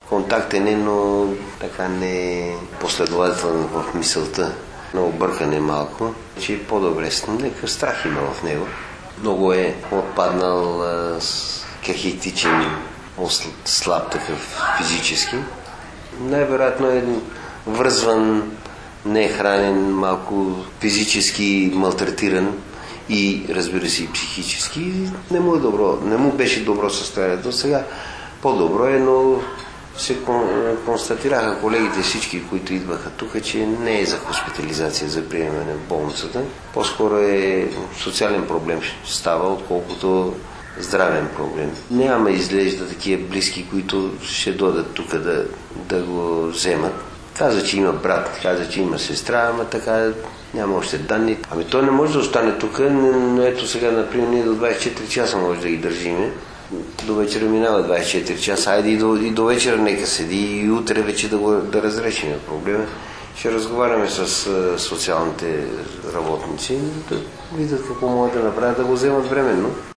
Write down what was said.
Контактен е, но така не последователен в мисълта. На объркане малко, че е по-добре. Някакъв страх има в него. Много е отпаднал кахетичен, слаб такъв физически. Най-вероятно е връзван, не е хранен, малко физически малтретиран и, разбира се, и психически. Не му е добро, не му беше добро състоянието. Сега по-добро е, но се констатираха колегите всички, които идваха тук, че не е за хоспитализация, за приемане в болницата. По-скоро е социален проблем става, отколкото здравен проблем. Няма изглежда такива близки, които ще дойдат тук да го вземат. Каза, че има брат, каза, че има сестра, ама така няма още данни. Ами той не може да остане тук, но ето сега, например, ние до 24 часа може да ги държиме. До вечера минава 24 часа, айде и до вечера нека седи и утре вече да разрешим проблема. Ще разговаряме с социалните работници, да видят какво могат да направят, да го вземат временно.